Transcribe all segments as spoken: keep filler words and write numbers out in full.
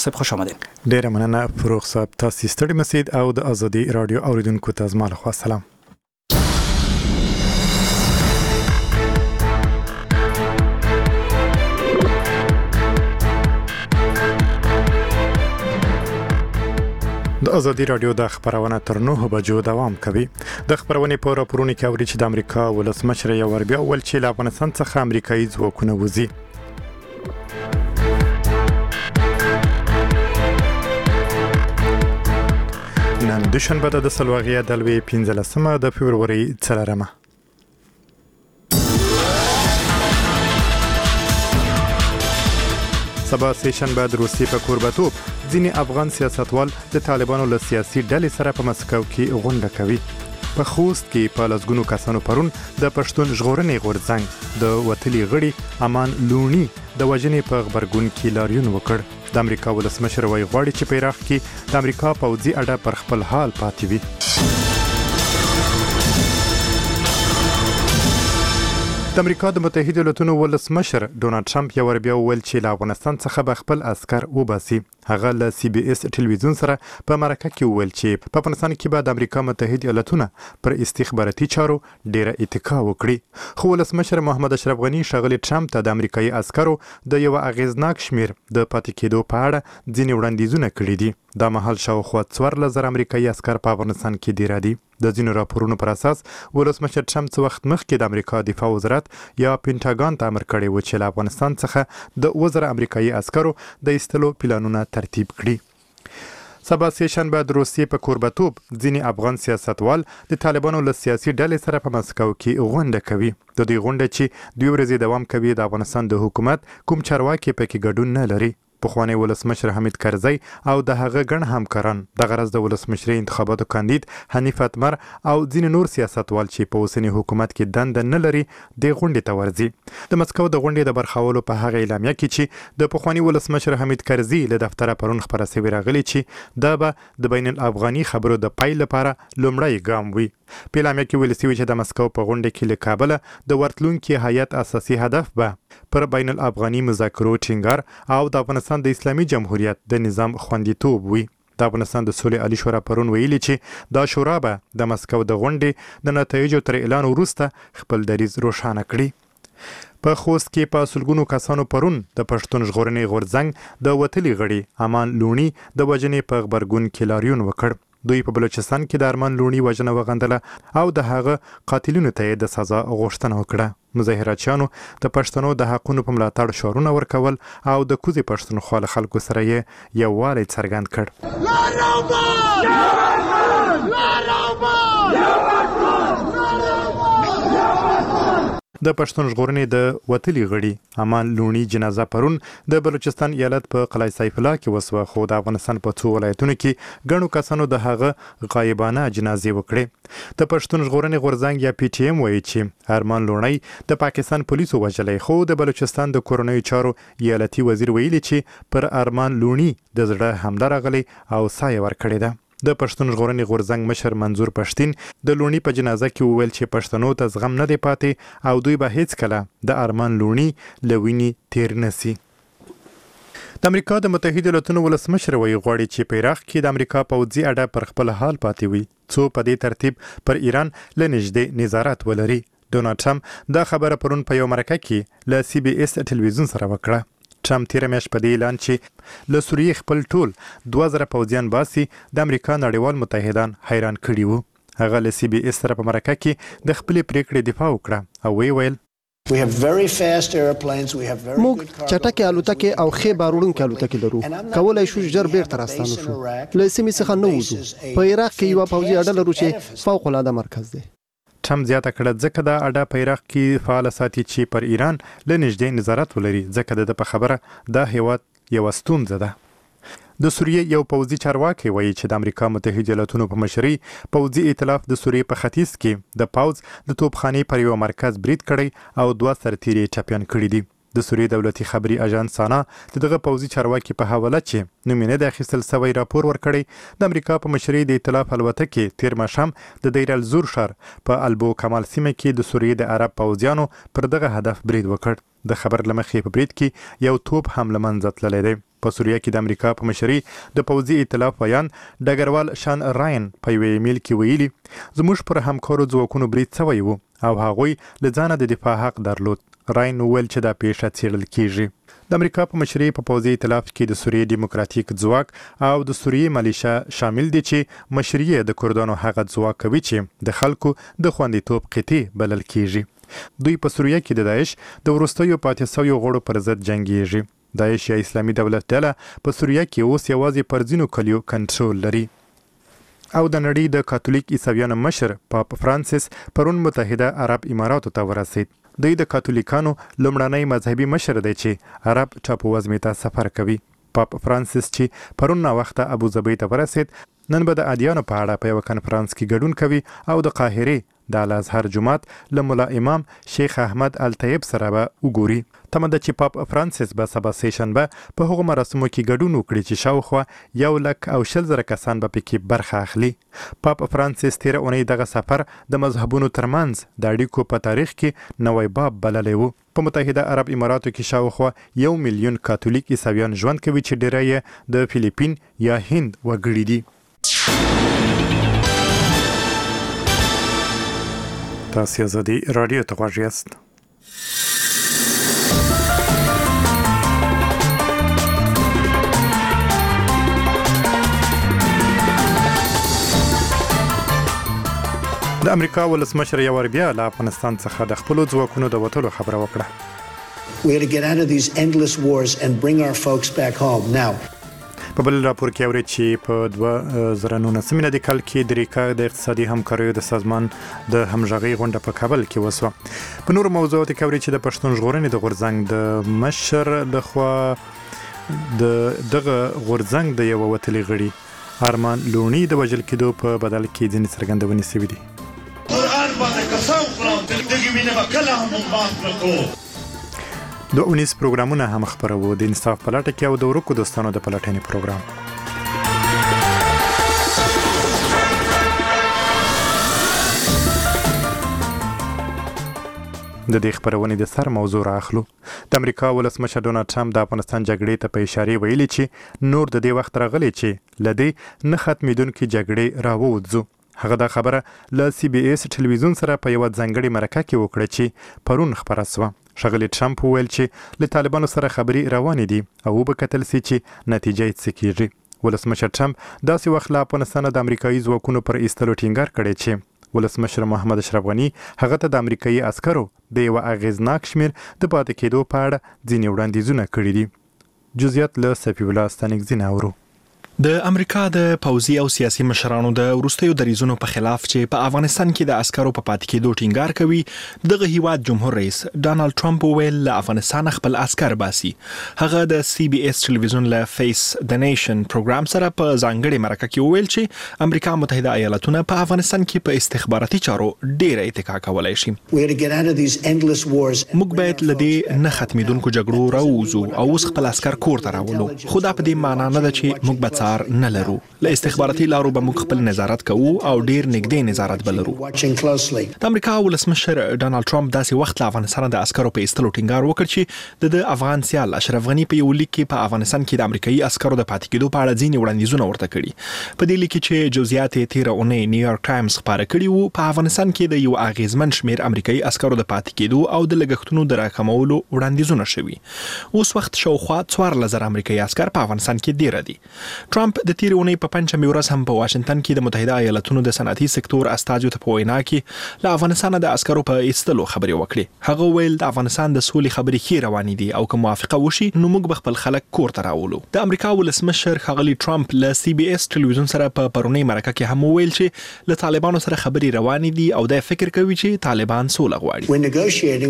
صاحب خوش آمدین. ډیره مننه فروغ صاحب، تاسو ستړي مسید او د ازادي رادیو اوریدونکو ته زما لخوا سلام. د ازادي رادیو د خبرونه تر نهه بجو دوام کوي. د خبرونې په راپورونو کې اوري چې د امریکا ولسمشر یو ور بیا ول چې له افغانستان څخه امریکایي ځواکونه وځي. نن دوشنبه د سلواغیا د لوی پنځلسمه د فبروري څلورمه. سبا سهشنبه د روسیې په کوربتوب ځینې افغان سیاستوال د طالبانو له سیاسي ډلې سره په مسکو کې غونډه کوي. په خوست کې په لسګونو کسانو پرون د پښتون ژغورنې غورځنګ د وتلي غړي امان لونی د وژنې په خبرګون کې لاریون وکړ. د امریکا ولسمشر وایي غواړي چې په عراق کې د امریکا پوځي اډه پر خپل حال پاتې وي. د امریکا د متحده ایالاتونو ولسمشر ډونالد ټرمپ یو ور بیا وویل چې له افغانستان څخه به خپل عسكر وباسي. هغه له سی بي اس ټلویزیون سره په مرکه کې وویل چې په افغانستان کې به د امریکا متحده ایالاتونه پر استخباراتي چارو ډیره اتکا وکړي. خو ولسمشر محمد اشرف غنی ښاغلي ټرمپ ته د امریکایي عسکرو د یو اغیزناک شمیر د پاتې کېدو په اړه ځینې وړاندیزونه کړي دي. دا مهال شاوخوا څوارلس زره امریکایي عسکر په افغانستان کې ډیر دي. د ځینو راپورونو پر اساس ولسمشر ټرمپ څه وخت مخکې د امریکا دفاع وزارت یا پینټاګان ته امر کړی و چې له افغانستان څخه د اووه زره امریکایي عسکرو د ایستلو پلانونه ترتیب کړي. سبا سهشنبه د روسیې په کوربتوب ځینې افغان سیاستوال د طالبانو له سیاسي ډلې سره په مسکو کې غونډه کوي. د دې غونډه چې دوه ورځې دوام کوي د افغانستان د حکومت کوم چارواکي پکې ګډون نه لري. پخوانی ولسمشر حمید کرزی او د هغه ګڼ همکاران د غرض د ولسمشري انتخاباتو کاندید حنیف اتمر او ځینې نور سیاستوال چې په اوسنی حکومت کې دنده نه لري د غونډې ته ورځي. د مسکو د غونډې د برخاولو په هغه اعلامیه کې چې د پخوانی ولسمشر حمید کرزی له دفتره پرون خبره شوې راغلي چې دا به د بین الافغاني خبرو د پای لپاره لومړی ګام وي. په اعلامیه کې ویل شوی چې د مسکو په غونډه کې له کابل د ورتلونکي هیئت اساسي هدف به پر بین الافغاني مذاکرو ټینګار او د افغانستان د اسلامي جمهوریت د نظام خوندیتوب وي. د افغانستان د سولې عالی شورا پرون ویلي چې دا شورا به د مسکو د غونډې د نتایجو تر اعلان وروسته خپل دریځ روښانه کړي. په خوست کې په سلګونو کسانو پرون د پښتون ژغورنې غورځنګ د وتلي غړي امان لونی د وژنې په خبرګون کې لاریون وکړ. دوی په بلوچستان کې د ارمان لونی وژنه وغندله او د هغه قاتلینو ته د سزا غوښتنه وکړه. مظاهراتچیانو د پښتنو د حقونو په ملاتړ شعارونه ورکول او د کوزي پښتونخوا له خلکو سره یې یووالی څرګند کړ. د پښتون ژغورنې د وتلي غړي امان لونی جنازه پرون د بلوچستان ایالت په قلعه سیف الله کې وسوه، خو د افغانستان په څو ولایتونو کې ګڼو کسانو د هغه غایبانه جنازې وکړې. د پښتون ژغورنې غورځنګ یا پی ټی ایم وایي چې ارمان لونی د پاکستان پولیسو وژلی، خو د بلوچستان د کورنیو چارو ایالتي وزیر ویلي چې پر ارمان لونی د زړه حمله راغلی او سایه ورکړې ده. د پښتون ژغورنې غورځنګ مشر منظور پښتین د لونی په جنازه کې وویل چې پښتنو ته زغم نه دی پاتې او دوی به هیڅ کله د ارمان لونی له وینې تیر نسی. د امریکا د متحده ایالاتونو ولسمشر وایي غواړي چې په عراق کې د امریکا پوځي اډه پر خپل حال پاتې وي څو په دې ترتیب پر ایران له نږدې نظارت ولري. ډونالد ټرمپ دا خبره پرون په یو مرکه کې له سی بي اس ټلویزیون سره وکړه. ټرمپ تیره میاشت په دې اعلان چې له سوریې خپل ټول دوه زره پوځیان باسي د امریکا نړیوال متحدان حیران کړي وو. هغه له سی بي اس سره په مرکه کې د خپلې پریکړې دفاع وکړه او وی ویل موږ چټکې الوتکې او ښې باروړونکې الوتکې لرو، کولای شو ژر بیرته راستانه شو. له سیمې څخه نه وځو. په عراق کې یوه پوځي اډه لرو چې فوق العاده مرکز دی. ټرمپ زیاته کړه ځکه دا اډه په عراق کې فعال ساتي چې پر ایران له نږدې نظارت ولري، ځکه د په خبره دا هیواد یو ستونزه ده. د سوریې یو پوځي چارواکي وایي چې د امریکا متحده ایالاتونو په مشرۍ پوځي ائتلاف د سوریې په ختیځ کې د پوځ د توپخانې پر یو مرکز برید کړی او دوه سرتیري ټپیان کړي دي. د سوریې دولتي خبري اژانس سانا د دغه پوځي چارواکي په حواله چې نومینه د اخیستل سوی راپور ورکړی د امریکا په مشرۍ د ائتلاف الوتکې تیر ماښام د دیر الزور ښار په البو کمال سیمه کې د سوریې د عرب پوځیانو پر دغه هدف برید وکړ. د خبر لمخې په برید کې یو توپ هم له منځه تللی دی. په سوریه کې د امریکا په مشرۍ د پوځي ائتلاف ویان ډګروال شان راین په یوې ایمیل کې ویلي زموږ پر همکارو ځواکونو برید شوی و او هغوی له ځانه د دفاع حق درلود. راین وویل چې دا پیښه څیړل کیږي. د امریکا په مشرۍ په پوځي ائتلاف کې د سوریې دیموکراتیک ځواک او د سوریې ملیشا شامل دي چې مشرۍ د کردانو هغه ځواک کوي چې د خلکو د خوندیتوب قطعي بلل کیږي. دوی په سوریه کې د داعش د وروستیو پاتې شویو غړو پر ضد جنګیږي. داعش یا اسلامي دولت ډله په سوریه کې اوس یوازې پر ځینو کلیو کنټرول لري. او د نړۍ د کاتولیک عیسویانو مشر پاپ فرانسیس پرون متحده عرب اماراتو ته ورسید. دوی د کاتولیکانو لومړنی مذهبي مشر دی چې عرب ټاپووزمې ته سفر کوي. پاپ فرانسیس چې پرون ناوخته ابوظبي ته ورسید نن به د ادیانو په اړه په یو کنفرانس کې ګډون کوي او د قاهرې د الازهر جماعت له ملا امام شیخ احمد الطیب سره به وګوري. تمه ده چې پاپ فرانسیس به سبا سیشنبه په هغو مراسمو کې ګډون وکړي چې شاوخوا یو لک او شل زره کسان به پکې برخه اخلي. پاپ فرانسیس تیره اونۍ دغه سفر د مذهبونو ترمنځ د اړیکو په تاریخ کې نوی باب بللی و. په متحده عرب اماراتو کې شاوخوا یو میلیون کاتولیک عیسویان ژوند کوي چې ډیری یې د فلیپین یا هند وګړي دي. تاسو زدي رادیو ته غواړئ یاست. د امریکا ولسمشر یو ور بیا له افغانستان څخه د خپل ځواکونو د وټلو خبره وکړه. We have to get out of these endless wars and bring our folks back home now. په بل راپور کې اوري چې په دوه زره نولسم د کال کې د ریکا د اقتصادي همکاریو د سازمان د همغږي غونډه په کابل کې وسوه. په نور موضوعاتو کې اوري چې د پښتون ژغورنې د غورځنګ د مشر لخوا د دغه غورځنګ د یو وتلي غړي ارمان لونی د وجل کېدو په بدل کې ځینې څرګندونې شوې دي. قرآن باندې قسم خورم دلته مینه وکړه هم باندې وکړو. د اونیس پروګرامونه هم خبرو د انصاف په لټه کې او د ورکو دوستانو د پلټنې پروګرام. د دې خبرونې د سر موضوع راخلو. د امریکا ولسمشر ډونالد ټرمپ د افغانستان جګړې ته په اشاره ویلي چې نور د دې وخت راغلی چې لدې نه ختمېدونکې جګړې راووځو. هغه دا خبره له سی بي اس ټلویزیون سره په یو ځانګړي مرکه کې وکړه چې پرون خبره شوه. ښاغلي ټرمپ وویل چې له طالبانو سره خبرې روانې دي او به کتل سي چې نتیجه یې څه کیږي. ولسمشر ټرمپ داسې وخت له افغانستان د امریکایي ځواکونو پر ایستلو ټینګار کړی چې ولسمشر محمد اشرف غني هغه ته د امریکایي عسکرو د یو اغیزناک شمیر د پاتې کېدو په اړه ځینې وړاندیزونه کړي دي. جزئیات له صفي الله ستانکزي نه اورو. د امریکا د پوځي او سیاسي مشرانو د وروستیو دریځونو په خلاف چې په افغانستان کې د عسکرو په پاتې کېدو ټینګار کوي دغه هیواد جمهور رئیس ډانلډ ټرمپ ویل له افغانستان خپل عسكر باسي. هغه د سی بي اس ټلویزیون له فیس د نیشن پروګرام سره په ځانګړي مرکه کې ویل چې امریکا متحده ایالاتونه په افغانستان کې په استخباراتي چارو ډېر اتکا کولای شي. موږ باید له دې نه ختمېدونکو جګړو راووځو او اوس خپل عسكر کور ته راولو. خو دا په دې معنی نه ده چې موږ به نه لرو. له استخباراتي لارو به موږ خپل نظارت کوو او ډیر نږدې نظارت بلرو. د امریکا ولسمشر ډانلډ ټرمپ داسې وخت له افغانستان د عسکرو په ایستلو ټینګار وکړ چې د افغان سیال اشرف غني په یو لیک کې په افغانستان کې د امریکایي عسکرو د پاتې کېدو په اړه ځینې وړاندیزونه ورته کړي. په دې لیک کې چې جزئیات یې تیر اونۍ نیویارک ټایمز خبره کړي وو په افغانستان کې د یو اغیزمن شمیر امریکایي عسکرو د پاتې کېدو او د لګښتونو د راکمولو وړاندیزونه شوي. اوس وخت شاوخوا څوارلس زره امریکایي عسکر په افغانستان کې ډیر دي. ټرمپ د تیر اونۍ په پنځمې ورځ هم په واشنگټن کې د متحده ایالاتونو د صنعتي سکتور استازو ته په وینا کې له افغانستان د عسکرو په ایستلو خبرې وکړې. هغه ویل د افغانستان د سولې خبرې ښې روانې دي او که موافقه وشي نو موږ به خپل خلک کور ته راولو. د امریکا ولسمشر ښاغلي ټرمپ له سی بي اس ټلویزیون سره په پرونۍ مرکه کې هم ویل چې له طالبانو سره خبرې روانې دي او دا فکر کوي چې طالبان سوله غواړي.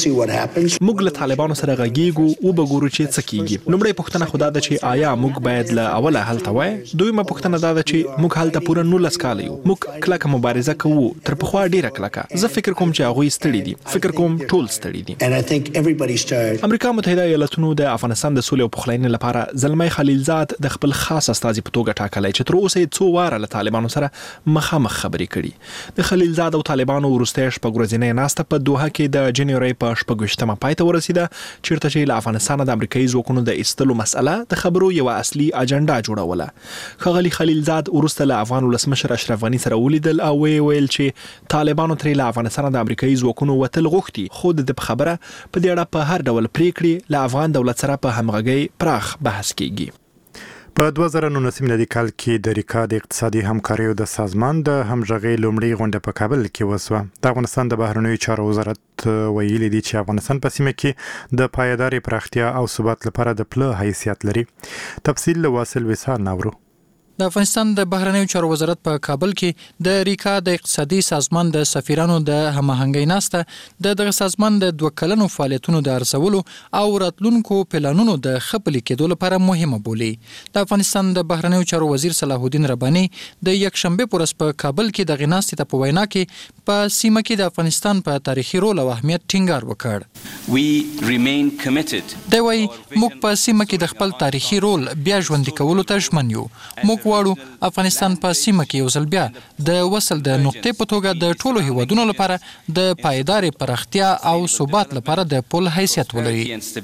موږ له طالبانو سره غږیږو او به ګورو چې څه کیږي. لومړی پوښتنه خدا ده چې آیا موږ باید له اوله هلته وای. دویمه پوښتنه دا ده چې موږ هلته پوره نولس کاله یو. موږ کلکه مبارزه کوو، تر پخوا ډیره کلکه. زه فکر کوم چې هغوی ستړي دي. فکر کوم ټول ستړي دي. امریکا متحده ایالاتونو د افغانستان د سولې او پخلاینې لپاره زلمی خلیلزاد د خپل خاص استازي په توګه ټاکلی چې تر اوسه څو واره له طالبانو سره مخامخ خبرې کړي. د خلیلزاد او طالبانو وروستۍ شپږ ورځنۍ ناسته په دوحه کې د جنوري په شپږویشتمه پای ته ورسېده، چیرته چې له افغانستان د امریکایي ځواکونو د ایستلو مسأله د خبرو یوه اصلي اجنډا جوړوله. ښاغلي خلیلزاد وروسته له افغان ولسمشر اشرف غني سره ولیدل او ویې ویل چې طالبانو ترې له افغانستان د امریکایي ځواکونو وتل غوښتي، خو د په خبره په دې اړه په هر ډول پریکړې له افغان دولت سره په همغږۍ پراخ بحث کیږي. په دوه زره نولسم میلادي کال کې د ریکا د اقتصادي همکاریو د سازمان د همغږۍ لومړۍ غونډه په کابل کې وسوه. د افغانستان د بهرنیو چارو وزارت ویلي دی چې افغانستان په سیمه کې د پایداري پراختیا او ثبات لپاره د پله حیثیت لري. تفصیل له واصل وصال ناورو. د افغانستان د بهرنیو چارو وزارت په کابل کې د ریکا د اقتصادي سازمان د سفیرانو د هماهنګۍ ناسته د دغه سازمان د دوه کلنو فعالیتونو د ارزولو او راتلونکو پلانونو د ښه پلي کېدو لپاره مهمه بولي. د افغانستان د بهرنیو چارو وزیر صلاح الدین رباني د یکشنبه په ورځ په کابل کې د غناستې ته په وینا کې په سیمه کې د افغانستان په تاریخي رول او اهمیت ټینګار وکړ. دی وايي موږ په سیمه کې د خپل تاریخي رول بیا ژوندي کولو ته ژمن یو. موږ غواړو افغانستان په سیمه کې یو ځل بیا د وصل د نقطې په توګه د ټولو هیوادونو لپاره د پایداري پراختیا او ثبات لپاره د پل حیثیت ولري.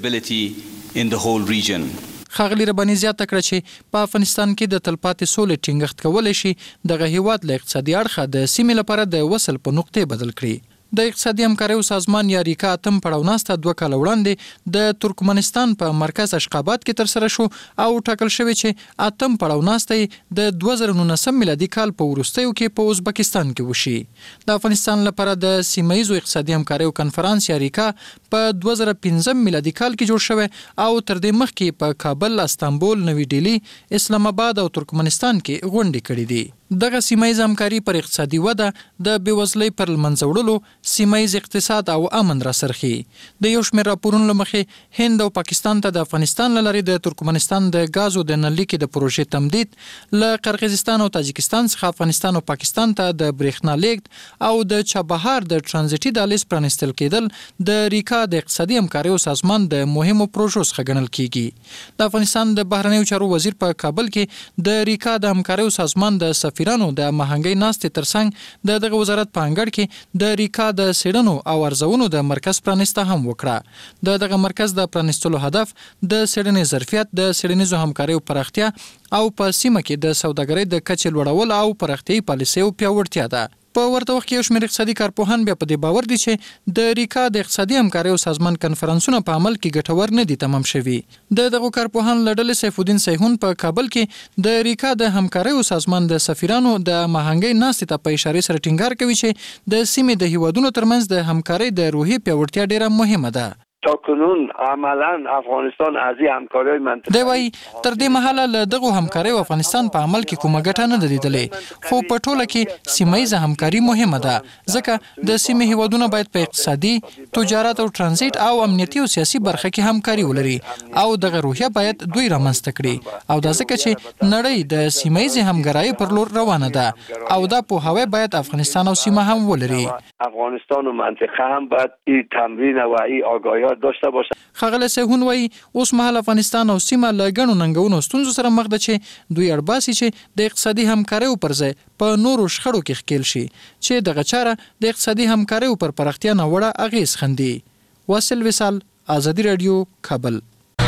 ښاغلي رباني زیاته کړه چې په افغانستان کې د تلپاتې سولې ټینګښت کولی شي دغه هیواد له اقتصادي اړخه د سیمې لپاره د وصل په نقطې بدل کړي. د اقتصادي همکاریو سازمان یا ریکا اتم پړاو ناسته دوه کاله وړاندې د ترکمنستان په مرکز اشخاباد کې ترسره شو او ټاکل شوی چې اتم پړاو ناسته د دوه زره نولسم میلادي کال په وروستیو کې په ازبکستان کې وشي. د افغانستان لپاره د سیمه ییزو اقتصادي همکاریو کنفرانس یا ریکا په دوه زره پنځم میلادي کال کې جوړ شوی او تر دې مخکې په کابل، استانبول، نوی ډیلی، اسلام آباد او ترکمنستان کې غونډې کړې دي. دغه سیمه ییز همکاري پر اقتصادي وده، د بېوزلۍ پر له منځه وړلو، سیمه ییز اقتصاد او امن راسرخي. د یو شمېر راپورونو له مخې هند او پاکستان ته د افغانستان له لارې د ترکمنستان د ګازو د نل لیکې د پروژې تمدید، له قرغیزستان او تاجکستان څخه افغانستان او پاکستان ته د برېښنا لیږد او د چابهار د ټرانزیټي دهلیز پرانیستل کېدل د ریکا د اقتصادي همکاریو سازمان د مهمو پروژو څخه ګڼل کېږي. د افغانستان د بهرنیو چارو وزیر په کابل کې د ریکا د همکاریو سازمان د سفیرانو د هماهنګۍ ناستې ترڅنګ د دغه وزارت په انګړ کې د ریکا د څېړنو او ارزونو د مرکز پرانسته هم وکړه. د دغه مرکز د پرانستلو هدف د څېړنې ظرفیت، د څېړنیزو همکاریو پراختیا او په سیمه کې د سوداګرۍ د کچې لوړول او پراختیایي پالیسیو پیاوړتیا ده. په ورته وخت کې یو شمېر اقتصادي کارپوهان بیا په دې باور دي چې د ریکا د اقتصادي همکاریو سازمان کنفرانسونه په عمل کې ګټور نه دي تمام شوي. د دغو کارپوهان له ډلې سیف الدین سیحون په کابل کې د ریکا د همکاریو سازمان د سفیرانو د هماهنګۍ ناستې ته په اشارې سره ټینګار کوي چې د سیمې د هیوادونو ترمنځ د همکارۍ د روحي پیاوړتیا ډیره مهمه ده. تا کنون عملا افغانستان از این همکاری‌های منطقه‌ای دی وايي تر دې مهاله له دغو همکاریو افغانستان په عمل کې کومه ګټه نه ده لیدلې، خو په ټوله کې سیمه ییزه همکاري مهمه ده ځکه د سیمې هیوادونه باید په اقتصادي، تجارت او ترانزیت او امنیتي او سیاسي برخه کې همکاري ولري او دغه روحیه باید دوی رامنځته کړي او دا ځکه چې نړۍ د سیمه ییزې همکارۍ پر لور روانه ده او دا پوهاوی باید افغانستان او سیمه هم ولري. افغانستان و منطقه هم باید این تمرین و این آگاهی داشته باشه. ښاغلی سیحون وایي اوس مهال افغانستان او سیمه له ګڼو ننګونو ستونزو سره مخ ده چې دوی اړ باسي چې د اقتصادي همکاریو پر ځای په نورو شخړو کې ښکېل شي چې دغه چاره د اقتصادي همکاریو پر پراختیا ناوړه اغېز ښندي. واصل وصال، ازادي راډیو، کابل.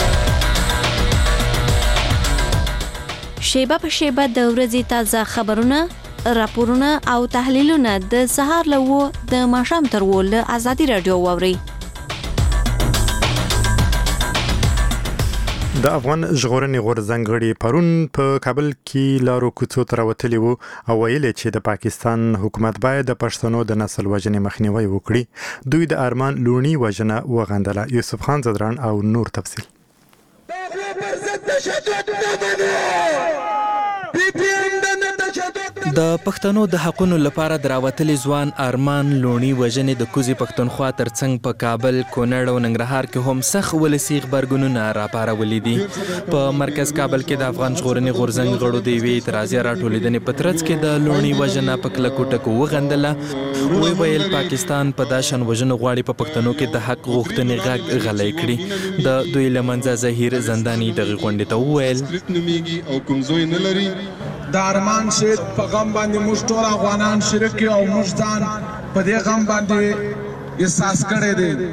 شیبه په شیبه د ورځې تازه خبرونه، راپورونه او تحلیلونه د سهار له اوه د ماښام تر اوه له ازادي راډیو واورئ. د افغان ژغورنې غورځنګړي پرون په کابل کې لارو کوڅو ته راوتلي وو او ویل چې د پاکستان حکومت باید د پښتنو د نسل وژنې مخنیوي وکړي. دوی د ارمان لونی وژنه وغندله. یوسف خان زدران او نور تفصیل. د پښتنو د حقونو لپاره دراوتلي ځوان ارمان لونی وژنې د کوزي پښتونخوا ترڅنګ په کابل، کونړ او ننګرهار کې هم سخت ولسي غبرګونونه راپارولي دي. په مرکز کابل کې د افغان ژغورنې غورځنګ غړو د یوې اعتراضي راټولېدنې په ترڅ کې د لونی وژنه په کلکو ټکو وغندله. وی ویل پاکستان په دا شان وژنو غواړي په پښتنو کې د حق غوښتنې غږ غلی کړي. د دوی له منځه زهیر زنداني دغې غونډې ته وویل او کومزوی نه لري. د ارمان شهید په غم باندې موږ ټول افغانان شریک یو او موږ ځان په دې غم باندې احساس کړی دی.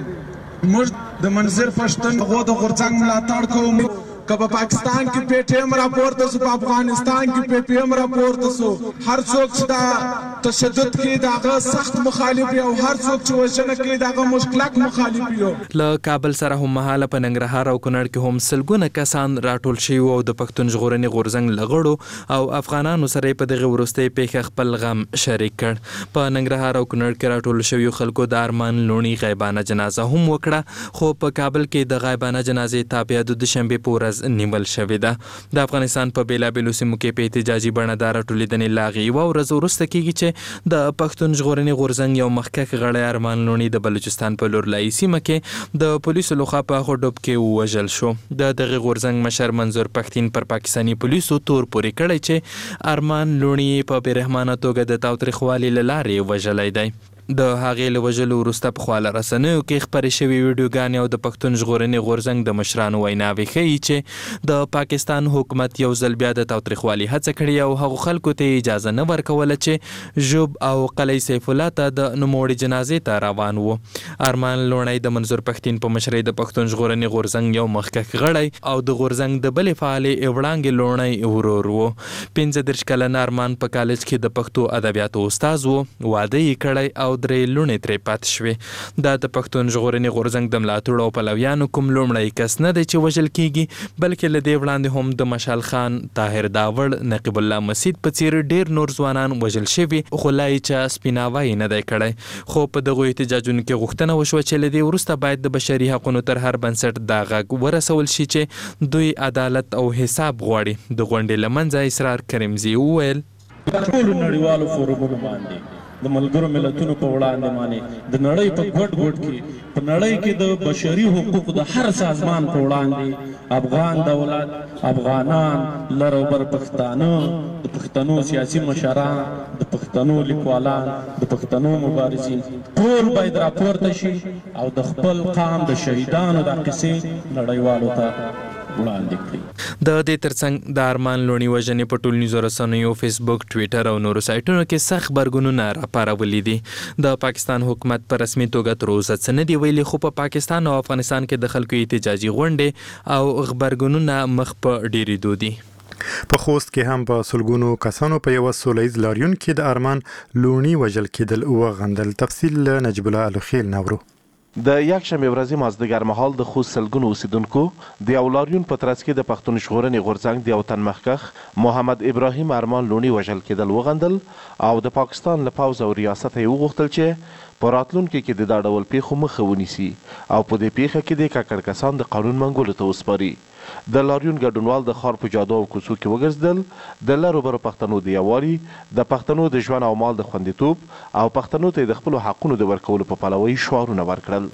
موږ د منظر پښتون غو د غورځنګ ملاتړ کوو. که په پاکستان کې پی ټی ایم راپورته سو، په افغانستان کې پی پی ایم راپورته سو، هر څوک چې دا تشدد کوي د هغه سخت مخالف یو، هر څوک چې وژنه کوي د هغه مشکلک مخالف یو. له کابل سره هم مهاله په ننګرهار او کونړ کې هم سلګونه کسان راټول شوي او د پښتون ژغورنې غورځنګ له غړو او افغانانو سره په دغه وروستۍ پیښه خپل غم شریک کړ. په ننګرهار او کونړ کې راټول شویو خلکو د ارمان لونی غیبانه جنازه هم وکړه، خو په کابل کې د غیبانه جنازې تابعه د دوشنبې په ورځ نیول شوې ده. د افغانستان په بیلابیلو سیمو کې په احتجاجي بڼه دا راټولېدنې لا هغې یوه ورځ وروسته کېږي چې د پښتون ژغورنې غورځنګ یو مخکښ غړی ارمان لونی د بلوچستان په لورلایي سیمه کې د پولیسو لخوا په هغو ډوب کې ووژل شو. د دغې غورځنګ مشر منظور پښتین پر پاکستاني پولیسو تور پورې کړی چې ارمان لونی په بېرحمانه توګه د تاوتریخوالي له لارې وژلی دی. د هغې له وژلو وروسته په خواله رسنیو کې خپرې شوې ویډیوګانې او د پښتون ژغورنې غورځنګ د مشرانو ویناوې ښیي چې د پاکستان حکومت یو ځل بیا د تاوتریخوالي هڅه کړې او هغو خلکو ته اجازه نه ورکوله چې ژوب او قلعه سیف الله ته د نوموړي جنازې ته روان وو. ارمان لونی د منظور پښتین په مشرۍ د پښتون ژغورنې غورځنګ یو مخکښ غړی او د غورځنګ د بلې فعالې وړانګې لونی ورور وو. پنځه دېرش کلن ارمان په کالج کې د پښتو ادبیاتو استاد وو. واده یې کړی او درې لوڼې ترې پاتې شوې. دا د پښتون ژغورنې غورځنګ د ملاتړو او پلویانو کوم لومړی کس نه دی چې وژل کېږي، بلکې له دې وړاندې هم د مشال خان، طاهر داوړ، نقیب الله مسید په څېر ډېر نور ځوانان وژل شوي، خو لا یې چا سپیناوی نه دی کړی. خو په دغو احتجاجونو کې غوښتنه وشوه چې له دې وروسته باید د بشري حقونو تر هر بنسټ دا غږ ورسول شي چې دوی عدالت او حساب غواړي. د غونډې له منځه اسرار کریمزي وویل ټولو نړیوالو فورمونو باندې د ملګرو ملتونو په وړاندې باندې د نړۍ په ګډ ګډ کې په نړۍ کې د بشري حقوقو د هر سازمان په وړاندې افغان دولت، افغانان، لر او بر پښتانه، د پښتنو سیاسي مشران، د پښتنو لیکوالان، د پښتنو مبارزین ټول باید راپورته شي او د خپل قام د شهیدانو د قصې نړیوالو ته وړاندې کړي. د دې ترڅنګ د ارمان لونی وژنې په ټولنیزو رسنیو، فیسبوک، ټویټر او نورو سایټونو کې سخت غبرګونونه راپارولي دي. د پاکستان حکومت په رسمي توګه تر اوسه څه نه دي ویلي، خو په پاکستان او افغانستان کې د خلکو احتجاجي غونډې او غبرګونونه مخ په ډېرېدو دي. په خوست کې هم په سلګونو کسانو په یو سولهییز لاریون کې د ارمان لونی وژل کېدل وغندل. تفصیل نجیب الله الخیل نورو. د یکشنبې ورځې مازدیګر مهال د خوست سلګونو اوسیدونکو د یو لاریون په ترڅ کې د پښتون ژغورنې غورځنګ د یو تن مخکښ محمد ابراهیم ارمان لونی وژل کېدل وغندل او د پاکستان له پوځ او ریاست یې وغوښتل چې په راتلونکي کې د دا ډول پیښو مخه ونیسي او په دې پیښه کې د ککړ کسان د قانون منګولو ته وسپاري. د لاریون ګډونوال د ښار په جادو او کوڅو کې وګرځېدل، د لرو برو پښتنو د یووالي، د پښتنو د ژوند او مال د خوندیتوب او پښتنو ته د خپلو حقونو د ورکولو په پلوۍ شعارونه ورکړل.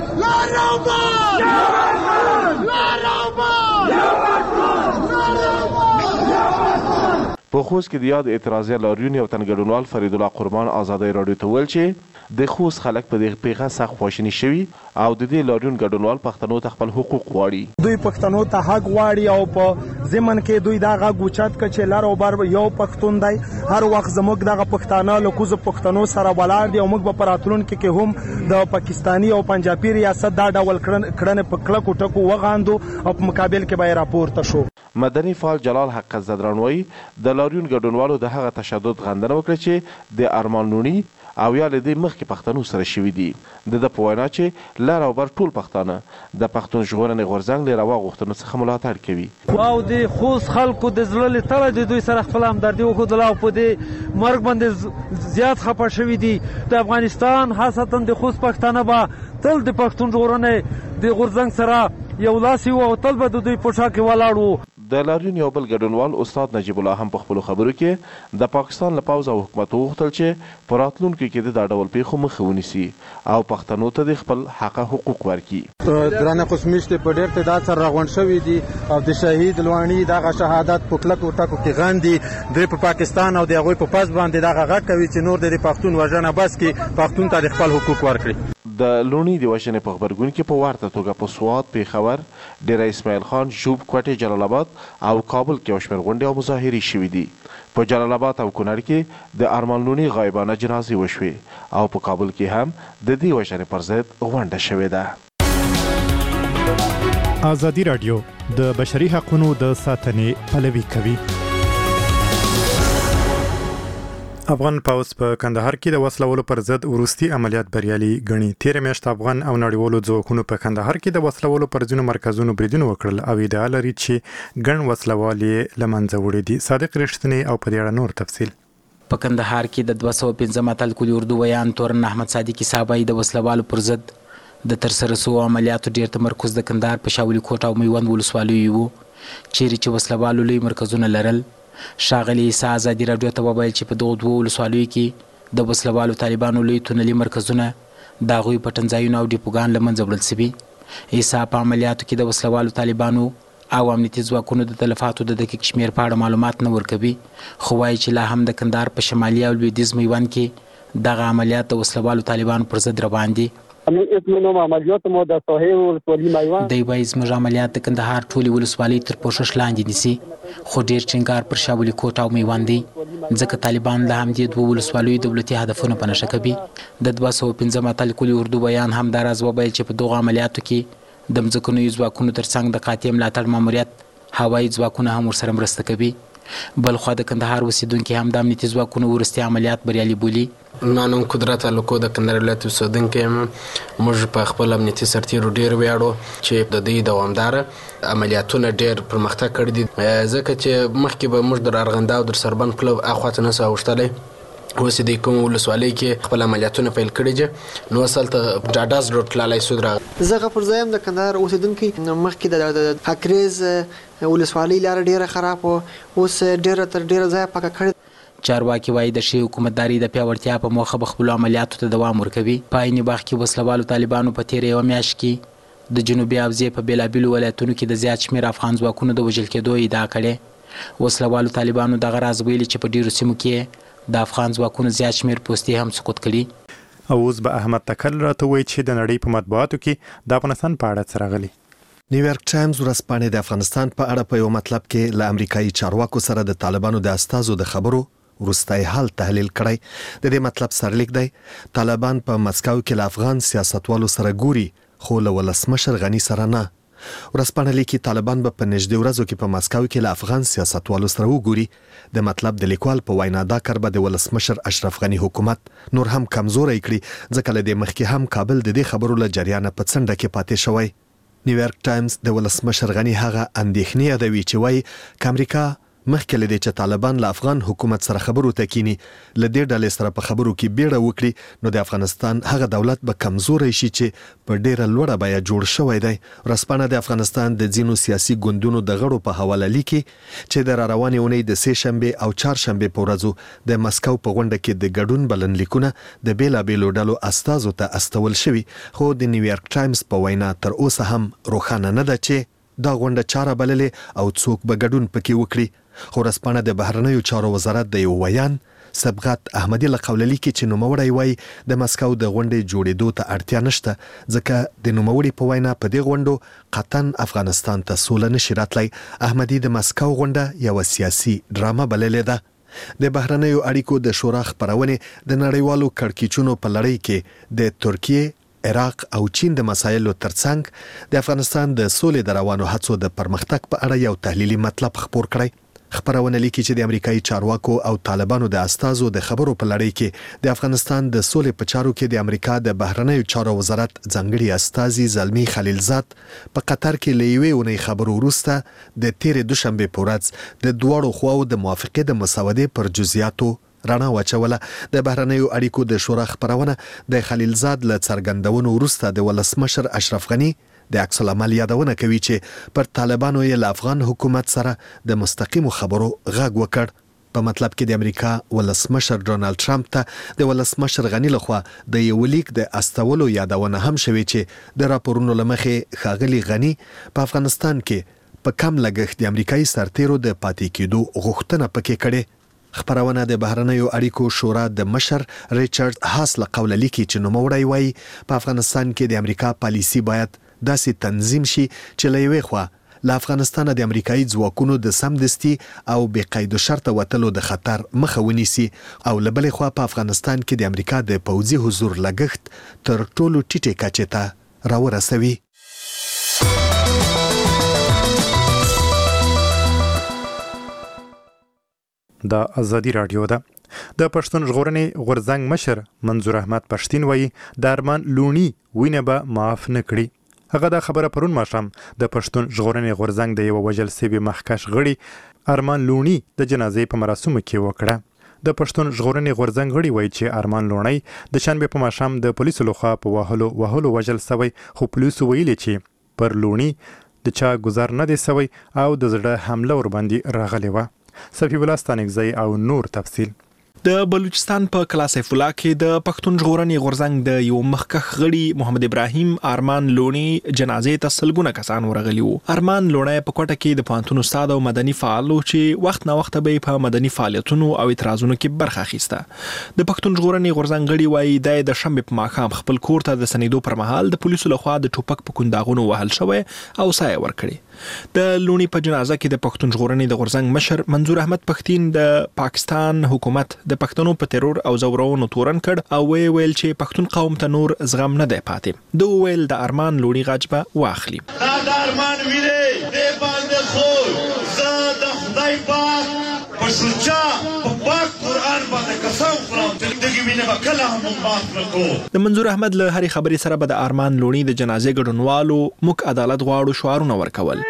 په خوست کې د یاد اعتراضي لاریون یو تن ګډونوال فرید الله قربان ازادۍ راډیو ته وویل چې د خوست خلک په دې پیښه سخت خواشیني شوي او د دې لاریون ګډونوال پښتنو ته خپل حقوق غواړي. دوی پښتنو ته حق غواړي او په ضمن کې دوی دا غږ اوچت کړ چې لر او بر یو پښتون دی. هر وخت زموږ دغه پښتانه له کوزو پښتنو سره ولاړ دي او موږ به په راتلونکي کې هم د پاکستاني او پنجابي ریاست دا ډول کړنې په کلکو ټکو وغاندو او په مقابل کې به یې راپورته شو. مدني فعال جلال حق زدران وایي د لاریون ګډونوالو د هغه تشدد غندنه وکړه چې د ارمان لونی او یا له دې مخکې پښتنو سره شوي دي. د ده په وینا چې لر او بر ټول پښتانه د پښتون ژغورنې غورځنګ له روا غوښتنو څخه ملاتړ کوي. او د خوست خلکو د زړه له تله د دوی سره خپل همدردي وښودله او په دې مرګ باندې زیات خفه شوي دي. د افغانستان خاصتا د خوست پښتانه به تل د پښتون ژغورنې د غورځنګ سره یو لاس وو او تل به د دوی په شا کې ولاړ وو. د لاریون یو بل ګډونوال استاد نجیب الله هم په خپلو خبرو کې د پاکستان له پوځ او حکومت وغوښتل چې په راتلونکي کې د دا ډول پیښو مخه ونیسي او پښتنو ته د خپل حق حقوق ورکړي. درانه قسمیشتې په ډېر تعداد سره راغونډ شوي دي او د شهید لوڼي دغه شهادت په کلکو ټکو کې غاندي. دوی په پاکستان او د هغوی په پس باندې دغه غږ کوي چې نور د پښتون وژنه بس کې پښتون ته د خپل حقوق ورکړي. د لونی د وژنې په خبرګون کې په ورته توګه په سوات، پیښور، ډیره اسماعیل خان، ژوب، کوټې، جلال آباد او کابل کې یو شمېر غونډې او مظاهرې شوي دي. په جلال آباد او کونړ کې د ارمان لونی غایبانه جنازې وشوې او په کابل کې هم د دې وژنې پر ضد غونډه شوې ده. ازادي راډیو د بشري حقوقو د ساتنې پلوي کوي. افغان پوځ په کندهار کې د وسلوالو پر ضد وروستي عملیات بریالي ګڼي. تېره میاشت افغان او نړیوالو ځواکونو په کندهار کې د وسلوالو پر ځینو مرکزونو بریدونه وکړل او ادعا لري چې ګڼ وسلوال یې له منځه وړي دي. صادق رښتینی او په دې اړه نور تفصیل. په کندهار کې د دوه سوه پنځم اتل کلي اردو ویان تورن احمد صادقي صاحب د وسلوالو پر ضد د ترسره شوو عملیاتو ډېر تمرکز د کندهار په شاولي کوټ او میوند ولسوالیو وو چیرې چې وسلوالو لوی مرکزونه لرل. ښاغلي عیسی ازادي راډیو ته وویل چې په دغو دوو ولسوالیو کې د وسلوالو طالبانو لوی تونلي مرکزونه د هغوی پټنځایونه او ډیپوګان له منځه وړل شوي. عیسی په عملیاتو کې د وسلوالو طالبانو او امنیتي ځواکونو د تلفاتو د دقیق شمېر په اړه معلومات نه ورکوي، خو وایي چې لا هم د کندهار په شمالي او لویدیځ میوند کې دغه عملیات د وسلوالو طالبانو پر ضد روان دي. دوی وایي زموږ عملیات د کندهار ټولې ولسوالۍ تر پوښښ لاندې نیسي، خو ډېر ټینګار پر شاولي کوټ او میوند دی ځکه طالبان له همدې دوو ولسوالیو دولتي هدفونه په نښه کوي. د دوه سوه پنځم اتل کلي اردو بیان هم دا راز وویل چې په دغو عملیاتو کې د مځکنیو ځواکونو ترڅنګ د قاطع ملاتړ ماموریت هوایي ځواکونه هم ورسره مرسته کوي. بلخوا د کندهار اوسیدونکي هم د امنیتي ځواکونو وروستي عملیات بریالي بولي. ما نوم قدرت الکو د کندهار ولایت اوسیدونکی یم. موږ په خپل امنیتي سرتیرو ډېر ویاړو چې د دوی دوامداره عملیاتونه ډېر پرمختګ کړی دي، ځکه چې مخکې به موږ د ارغنده او د سربند پلو اخواته نه سو اوښتلی، اوس د کوم ولسوالۍ کې خپل عملیاتونه پیل کړي دي، نو اوس هلته ډاډاز روډ تللی سو. زه غفور زه یم د کندهار اوسیدونکی. مخکې د کاکریز ولسوالۍ لاره ډېره خراب وه، اوس ډېره تر ډېره ځایه پاکه کړې. چارواکي وایي د ښې حکومتداري د پیاوړتیا په موخه به خپلو عملیاتو ته دوام ورکوي. په عین وخت کې وسلوالو طالبانو په تېره یوه میاشت کې د جنوبي حوزې په بېلابېلو ولایتونو کې د زیات شمېر افغان ځواکونو د وژل کېدو ادعا کړې. وسلوالو طالبانو دغه راز ویلي چې په ډېرو سیمو کې د افغان ځواکونو زیات شمېر پوستې هم سقوط کړي. او اوس به احمد تکل راته وایي چې د نړۍ په مطبوعاتو کې د افغانستان په اړه څه راغلي. نیویارک ټایمز ورځپاڼې د افغانستان په اړه په یو مطلب کې له امریکایي چارواکو سره د طالبانو د استازو د خبرو وروستی حال تحلیل کړی. د دې مطلب سرلیک دی: طالبان په مسکو کې له افغان سیاستوالو سره ګوري، خو له ولسمشر غني سره نه. ورځپاڼه لیکي طالبان به په نږدې ورځو کې په مسکو کې له افغان سیاستوالو سره وګوري. د مطلب د لیکوال په وینا دا کار به د ولسمشر اشرف غني حکومت نور هم کمزوری کړي، ځکه له دې مخکې هم کابل د دې خبرو له جریانه په څنډه کې پاتې شوی. نیویارک ټایمز د ولسمشر غني هغه اندېښنې یادوي چې وایي که امریکا مخکې له دې چې طالبان له افغان حکومت سره خبرو ته کینی له دې ډلې سره په خبرو کې بیړه وکړي، نو د افغانستان هغه دولت به کمزوری شي چې په ډیره لوړه بیه جوړ شوی دی. ورځپاڼه د افغانستان د ځینو سیاسي ګوندونو د غړو په حواله لیکي چې د راروانې اونۍ د سې شنبې او چهارشنبې په ورځو د مسکو په غونډه کې د ګډون بلنلیکونه د بیلابېلو ډلو استازو ته استول شوي، خو د نیویارک ټایمز په وینا تر اوسه هم روښانه نه ده چې دا غونډه چاره بللې او څوک به ګډون پکې وکړي. خو ورځپاڼه د بهرنیو چارو وزارت د یو ویان صبغت احمدي له قوله لیکي چې نوموړی وایي د مسکو د غونډې جوړېدو ته اړتیا نشته، ځکه د نوموړي په وینا په دې غونډو قطعاً افغانستان ته سوله نشي راتلی. احمدي د مسکو غونډه یوه سیاسي ډرامه بللې ده. د بهرنیو اړیکو د شورا خپرونې د نړیوالو کړکېچونو په لړۍ کې د ترکیې، عراق او چین د مسایلو ترڅنګ د افغانستان د سولې د روانو هڅو د پرمختګ په اړه یو تحلیلي مطلب خپور کړی. خبرونه لیکي چې د امریکایي چارواکو او طالبانو د استازو د خبرو په لړۍ کې د افغانستان د سولې په چارو کې د امریکا د بهرنیو چارو وزارت ځانګړي استازي زلمی خلیلزاد په قطر کې له یوې اونۍ خبرو وروسته د تېرې دوشنبې په ورځ د دواړو خواو د موافقې د مسودې پر جزئیاتو رڼا واچوله. د بهرنیو اړیکو د شورا خپرونه د خلیلزاد له څرګندونو وروسته د ولسمشر اشرف غني د عکس العمل یادونه کوي چې پر طالبانو یې له افغان حکومت سره د مستقیمو خبرو غږ وکړ. په مطلب کې د امریکا ولسمشر ډونالد ټرمپ ته د ولسمشر غنی لخوا د یو لیک د استولو یادونه هم شوې چې د راپورونو لمخې ښاغلي غنی په افغانستان کې په کم لګښت د امریکایي سرتیرو د پاتې کېدو غوښتنه پکې کړې. خبرونه د بهرنیو اړیکو شورا د مشر ریچارډ هاس له قوله لیکي چې نوموړی وایي په افغانستان کې د امریکا پالیسي باید داسې تنظیم شي چې له یوې خوا له افغانستان د امریکایي ځواکونو د سمدستي او بې قید شرط وتلو د خطر مخه ونیسي او له بلې خوا په افغانستان کې د امریکا د پوځي حضور لګښت تر ټولو ټیټې کچې ته راورسوي. د ازادي رادیو ده. د پښتون ژغورنې غورځنګ مشر منظور احمد پښتین وایي د ارمان لونی وینه به معاف نه کړي. هغه دا خبره پرون ماښام د پښتون ژغورنې غورځنګ د یو وژل سوي مخکښ غړي ارمان لونی د جنازې په مراسمو کې وکړه. د پښتون ژغورنې غورځنګ غړي وایي چې ارمان لونی د شنبې په ماښام د پولیسو لخوا په وهلو وهلو وژل سوی، خو پولیسو ویلي چې پر لونی د چا گزار نه دی سوی او د زړه حمله ورباندې راغلی وه. صفی الله ستانکزی او نور تفصیل. د بلوچستان په کلاسیف الله کې د پښتون ژغورنې غورځنګ د یو مخکښ غړي محمد ابراهیم ارمان لونی جنازې ته سلګونه کسان ورغلي وو. ارمان لونی په کوټه کې د پوهنتون استاد او مدني فعال چې وخت نه وخت به په مدني فعالیتونو او اعتراضونو کې برخه اخیسته. د پښتون ژغورنې غورځنګ غړي وایي د شنبې په ماښام خپل کور ته د سنیدو پر مهال د پولیسو لخوا د ټوپک په کنداغونو وهل شوی او سایه ورکړي. د لونی په جنازه کې د پښتون ژغورنې د غورځنګ مشر منظور احمد پښتین د پاکستان حکومت د پښتنو په ترور او زورونو تورن کړ او وی ویل چې پښتون قوم ته نور زغم نه دی پاتې. دو ویل د ارمان لونی غږ به واخلي. دا د ارمان ویلې دې باندې خو زه د خدای پاک په شجاع په پاک قرآن باندې قسم خورم چې دغه وینه به کله هم معاف نه کوو. د منظور احمد له هرې خبرې سره به د ارمان لونی د جنازې ګډونوالو موږ عدالت غواړو شعارونه ورکول.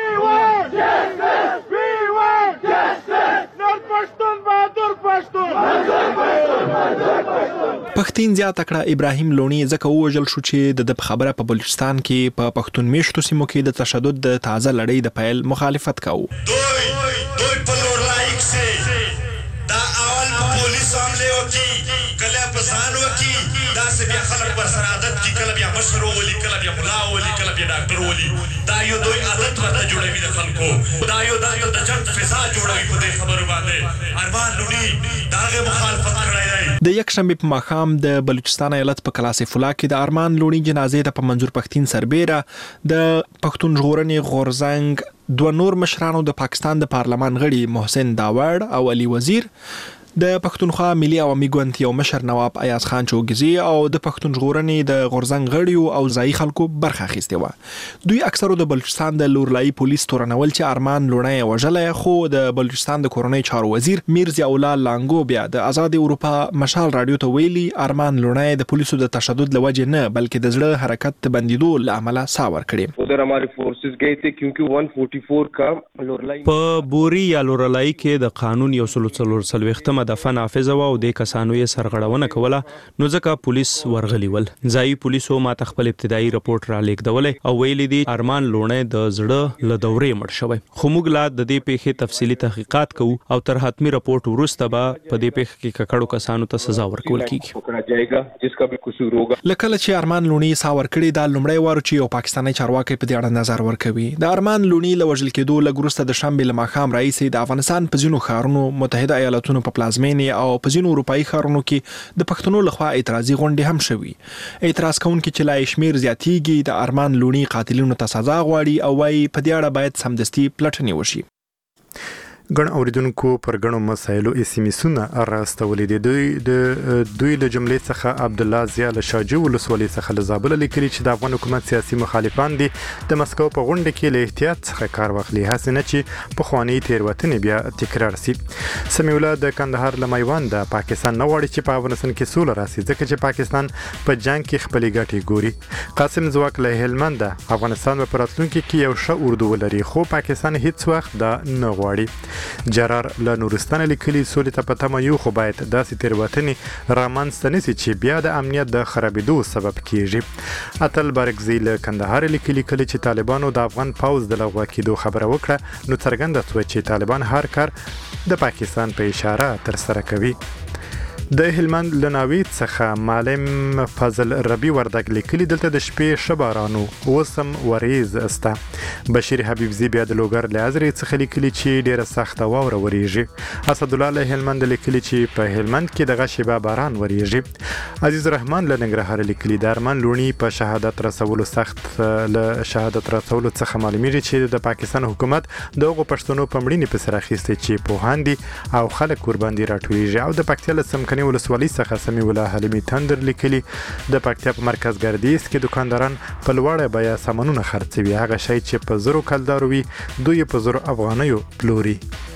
پښتین زیاته کړه ابراهیم لونی ځکه ووژل شو چې د خبره په بلوچستان کې په پښتون میشتو سیمو کې د تشدد د تازه لړۍ د پیل مخالفت کاوه. دوی دوی په لور لایک سي دا اول پولیس حمله وکي کله په ځان وکي دا سه بیا خلک پر سره عادت کی کله بیا مشر ولي کله بیا ملا ولي کله بیا ډاکټر ولي دا یو دوی عادت ورته جوړوي د خلکو دا یو دا یو د جنت فضا جوړوي په دې خبرو باندې. ارمان لونی داغه مخالفت کړی دی. د یک شنبې په ماښام د بلوچستان ایالت په کلاسیف الله کې د ارمان لونی جنازې ته په منظور پښتین سربیره د پښتون ژغورنې غورځنګ دوه نور مشرانو د پاکستان د پارلمان غړي محسن داوړ او علي وزیر، د پښتونخوا ملي عوامي ګوند یو مشر نواب ایاز خان چوګزي او د پښتون ژغورنې د غورځنګ غړیو او ځایي خلکو برخه اخیستې وه. دوی اکثرو د بلوچستان د لورلایي پولیس تورنول چې ارمان لونی وژلی، خو د بلوچستان د کورنۍ چارو وزیر میر ضیاء الله لانګو بیا د آزاد اروپا مشال رادیو ته ویلي ارمان لونی د پولیسو د تشدد له وجې نه بلکې د زړه حرکت د بندیدو له امله ساه ورکړې. उधर हमारे फोर्सेस गए थे क्योंकि one forty four का لورلایي په بوري یا لورلایي کې د قانون یو سل څلور څلوېښتمه دفعه نافذه وه او د کسانو یې سرغړونه کوله، نو ځکه پولیس ورغلي ول. ځایي پولیسو ماته خپل ابتدایي رپورټ را لیږدولی او ویلي دي ارمان لونی د زړه له دورې مړ شوی، خو موږ لا د دې پیښې تفصیلي تحقیقات کوو او تر حتمي رپورټ وروسته به په دې پیښه کې ککړو کسانو ته سزا ورکول کیږي. لکه چې ارمان لونی ساه ورکړې دا لومړی وار چې یو پاکستاني چارواکي په دې اړه نظر ورکوي. د ارمان لونی له وژل کېدو لږ وروسته د شنبې له ماښام راهیسې د افغانستان په ځینو ښارونو، متحده ایالتونو په پلازمینې او په ځینو اروپایي ښارونو کې د پښتنو لخوا اعتراضي غونډې هم شوي. اعتراض کوونکي چې لا یې شمېر زیاتیږي د ارمان لونی قاتلینو ته سزا غواړي او وایي په دې اړه باید سمدستي پلټنې وشي. ګڼ اوریدونکو پر ګڼو مسایلو ایس ام اسونه راستولي دي. دوی د دوی له جملې څخه عبدالله ضیاء له شاجي ولسوالۍ څخه له زابله لیکلي چې د افغان حکومت سیاسي مخالفان دي د مسکو په غونډه کې له احتیاط څخه کار واخلي، هسې نه چې پخوانۍ تېروتنې بیا تکرار سي. سمیع الله د کندهار له میوند پاکستان نه غواړي چې په افغانستان کې سوله راسي ځکه چې پاکستان په جنگ کې خپلې ګټې ګوري. قاسم ځواک له هلمند افغانستان په راتلونکي کې یو ښه اردو ولري، خو پاکستان هیڅ وخت دا نه غواړي. جرار له نورستان لیکلي سولې ته په تمه یو خو باید داسې تېروتنې رامنځته نشي چې بیا د امنیت د خرابېدو سبب کیږي. اتل بارګزی له کندهار لیکلي کله چې طالبانو د افغان پوځ د لغوه کېدو خبره وکړه نو څرګنده شوه چې طالبان هر کار د پاکستان په اشاره ترسره کوي. د هلمند لناوی څخه معلم فضل ربی وردګ لیکلي دلته د شپې شبارانو وسم وریز استا. بشیر حبیبزی بیا د لوګر لازري څخه لیکلي چې ډیره سخته واوره وریږي. اسد الله له هلمند لیکلي چې په هلمند کې دغه شیبه باران وریږي. عزیز الرحمن له ننګرهار لیکلي د ارمان لونی په شهادت رسولو سخت له شهادت رسولو څخه معلومیږي چې د پاکستان حکومت دغه پښتنو په مړینې په سر اخیسته چې په هاندي او خلک قربان دي راټولېږي. او د پکتیا له سمکني ولسوالۍ څخه سمي الله حلیمي تندر لیکلي د پکتیا په مرکز ګردیز کې دکانداران په لوړه بیه سامانونه خرڅوي. هغه شی چې په زرو کلدار وي دوی په زرو افغانیو پلوري.